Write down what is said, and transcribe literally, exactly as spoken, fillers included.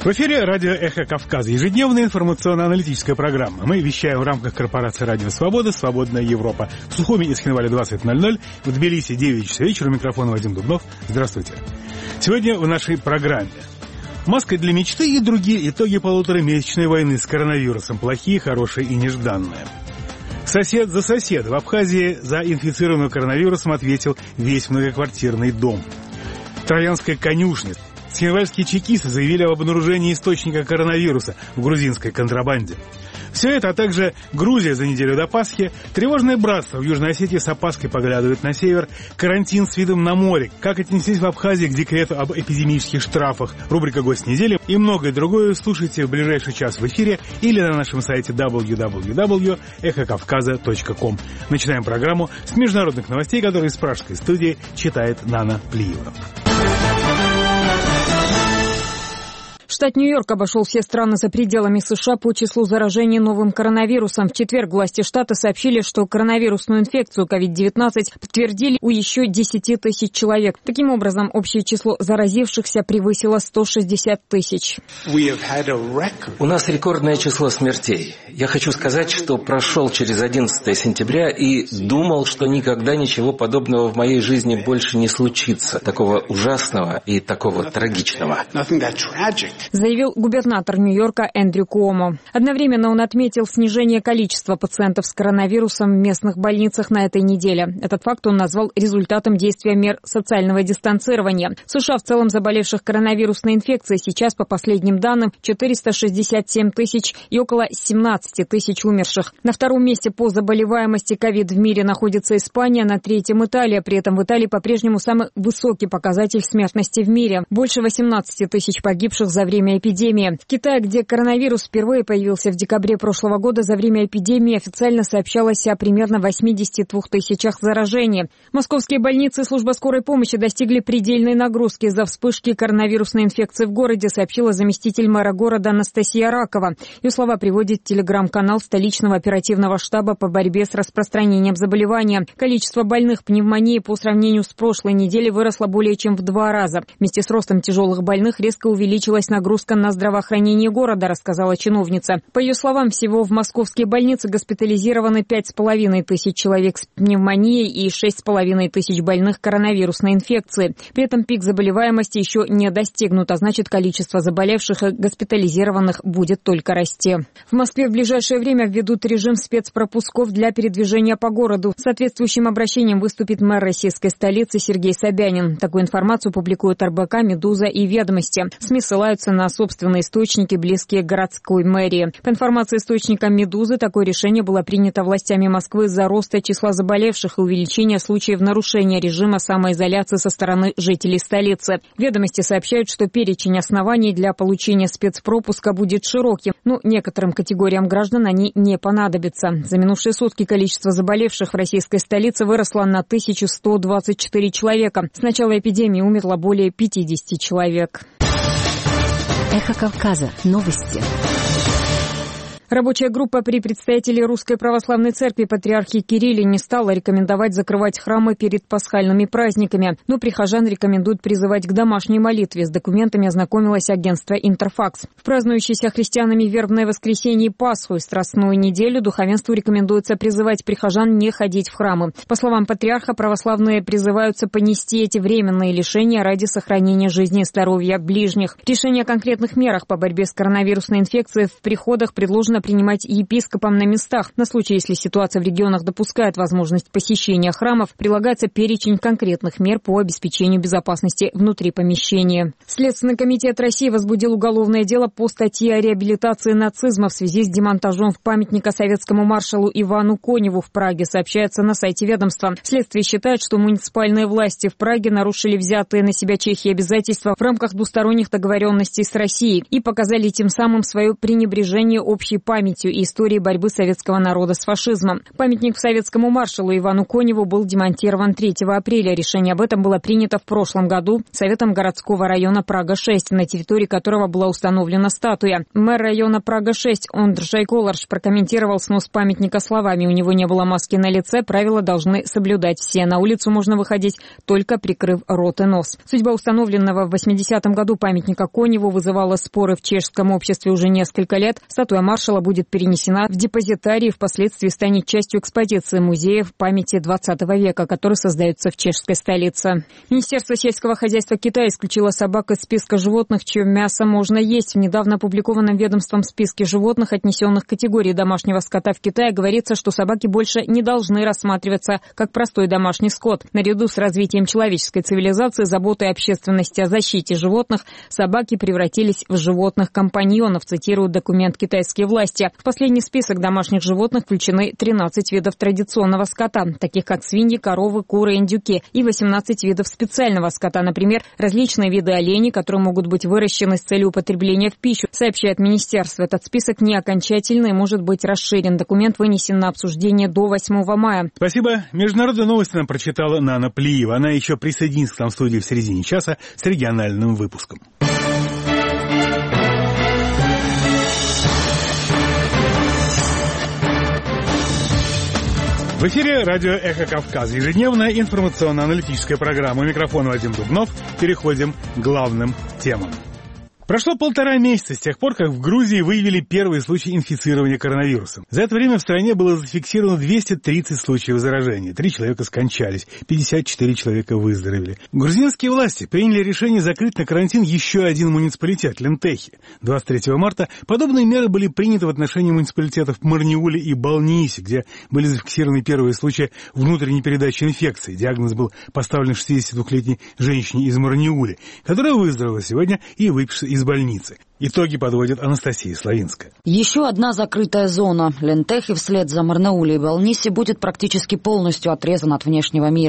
В эфире радио «Эхо Кавказа», ежедневная информационно-аналитическая программа. Мы вещаем в рамках корпорации «Радио Свобода», «Свободная Европа». В Сухуми и Схинвале двадцать ноль ноль, в Тбилиси девять часов вечера. У микрофона Вадим Дубнов. Здравствуйте. Сегодня в нашей программе маска для мечты и другие итоги полуторамесячной войны с коронавирусом. Плохие, хорошие и нежданные. Сосед за соседа. В Абхазии за инфицированного коронавирусом ответил весь многоквартирный дом. Троянская конюшня. Схинвальские чекисты заявили об обнаружении источника коронавируса в грузинской контрабанде. Все это, а также Грузия за неделю до Пасхи, тревожное братство в Южной Осетии с опаской поглядывает на север, карантин с видом на море, как отнеслись в Абхазии к декрету об эпидемических штрафах, рубрика «Гость недели» и многое другое слушайте в ближайший час в эфире или на нашем сайте дабл ю дабл ю дабл ю точка эхо кавказа точка ком. Начинаем программу с международных новостей, которые из пражской студии читает Нана Плиева. Штат Нью-Йорк обошел все страны за пределами США по числу заражений новым коронавирусом. В четверг власти штата сообщили, что коронавирусную инфекцию ковид девятнадцать подтвердили у еще десять тысяч человек. Таким образом, общее число заразившихся превысило сто шестьдесят тысяч. У нас рекордное число смертей. Я хочу сказать, что прошел через одиннадцатое сентября и думал, что никогда ничего подобного в моей жизни больше не случится. Такого ужасного и такого трагичного. Заявил губернатор Нью-Йорка Эндрю Куомо. Одновременно он отметил снижение количества пациентов с коронавирусом в местных больницах на этой неделе. Этот факт он назвал результатом действия мер социального дистанцирования. В США в целом заболевших коронавирусной инфекцией сейчас, по последним данным, четыреста шестьдесят семь тысяч и около семнадцать тысяч умерших. На втором месте по заболеваемости ковид в мире находится Испания, на третьем Италия. При этом в Италии по-прежнему самый высокий показатель смертности в мире. Больше восемнадцать тысяч погибших за время эпидемии. В Китае, где коронавирус впервые появился в декабре прошлого года, за время эпидемии официально сообщалось о примерно восьмидесяти двух тысячах заражений. Московские больницы и служба скорой помощи достигли предельной нагрузки из-за вспышки коронавирусной инфекции в городе, сообщила заместитель мэра города Анастасия Ракова. Ее слова приводит телеграм-канал столичного оперативного штаба по борьбе с распространением заболевания. Количество больных пневмонией по сравнению с прошлой неделей выросло более чем в два раза. Вместе с ростом тяжелых больных резко увеличилась нагрузка на здравоохранение города, рассказала чиновница. По ее словам, всего в московские больницы госпитализированы пять с половиной тысяч человек с пневмонией и шесть с половиной тысяч больных коронавирусной инфекцией. При этом пик заболеваемости еще не достигнут, а значит, количество заболевших и госпитализированных будет только расти. В Москве в ближайшее время введут режим спецпропусков для передвижения по городу. С соответствующим обращением выступит мэр российской столицы Сергей Собянин. Такую информацию публикуют эр бэ ка, «Медуза» и «Ведомости». СМИ ссылаются на собственные источники, близкие к городской мэрии. По информации источника «Медузы», такое решение было принято властями Москвы из-за роста числа заболевших и увеличения случаев нарушения режима самоизоляции со стороны жителей столицы. «Ведомости» сообщают, что перечень оснований для получения спецпропуска будет широким, но некоторым категориям граждан они не понадобятся. За минувшие сутки количество заболевших в российской столице выросло на тысячу сто двадцать четыре человека. С начала эпидемии умерло более пятидесяти человек. Эхо Кавказа. Новости. Рабочая группа при представителе Русской Православной Церкви патриархии Кирилле не стала рекомендовать закрывать храмы перед пасхальными праздниками, но прихожан рекомендуют призывать к домашней молитве. С документами ознакомилось агентство «Интерфакс». В празднующейся христианами вербное воскресенье и Пасху и Страстную неделю духовенству рекомендуется призывать прихожан не ходить в храмы. По словам патриарха, православные призываются понести эти временные лишения ради сохранения жизни и здоровья ближних. Решение о конкретных мерах по борьбе с коронавирусной инфекцией в приходах предложено принимать епископам на местах. На случай, если ситуация в регионах допускает возможность посещения храмов, прилагается перечень конкретных мер по обеспечению безопасности внутри помещения. Следственный комитет России возбудил уголовное дело по статье о реабилитации нацизма в связи с демонтажом памятника советскому маршалу Ивану Коневу в Праге, сообщается на сайте ведомства. Следствие считает, что муниципальные власти в Праге нарушили взятые на себя Чехией обязательства в рамках двусторонних договоренностей с Россией и показали тем самым свое пренебрежение общей памятью и историей борьбы советского народа с фашизмом. Памятник советскому маршалу Ивану Коневу был демонтирован третьего апреля. Решение об этом было принято в прошлом году Советом городского района Прага-шесть, на территории которого была установлена статуя. Мэр района Прага-шесть Ондржай Коларш прокомментировал снос памятника словами: «У него не было маски на лице, правила должны соблюдать все. На улицу можно выходить, только прикрыв рот и нос». Судьба установленного в восьмидесятом году памятника Коневу вызывала споры в чешском обществе уже несколько лет. Статуя маршала будет перенесена в депозитарий и впоследствии станет частью экспозиции музеев памяти двадцатого века, который создается в чешской столице. Министерство сельского хозяйства Китая исключило собак из списка животных, чье мясо можно есть. В недавно опубликованном ведомством списке животных, отнесенных к категории домашнего скота в Китае, говорится, что собаки больше не должны рассматриваться как простой домашний скот. Наряду с развитием человеческой цивилизации, заботой общественности о защите животных, собаки превратились в животных-компаньонов, цитируют документ китайские власти. В последний список домашних животных включены тринадцать видов традиционного скота, таких как свиньи, коровы, куры, индюки, и восемнадцать видов специального скота, например, различные виды оленей, которые могут быть выращены с целью употребления в пищу, сообщает министерство. Этот список не окончательный, может быть расширен. Документ вынесен на обсуждение до восьмого мая. Спасибо. Международные новости нам прочитала Нана Плиева. Она еще присоединится к нам в студии в середине часа с региональным выпуском. В эфире радио «Эхо Кавказа». Ежедневная информационно-аналитическая программа. У микрофона Вадим Дубнов. Переходим к главным темам. Прошло полтора месяца с тех пор, как в Грузии выявили первые случаи инфицирования коронавирусом. За это время в стране было зафиксировано двести тридцать случаев заражения. Три человека скончались, пятьдесят четыре человека выздоровели. Грузинские власти приняли решение закрыть на карантин еще один муниципалитет – Лентехи. двадцать третьего марта подобные меры были приняты в отношении муниципалитетов Марниули и Балниси, где были зафиксированы первые случаи внутренней передачи инфекции. Диагноз был поставлен шестидесятидвухлетней женщине из Марниули, которая выздоровела сегодня и выпишется из из больницы. Итоги подводит Анастасия Славинская. Еще одна закрытая зона. Лентехи вслед за Марнаулей и Балниси будет практически полностью отрезан от внешнего мира.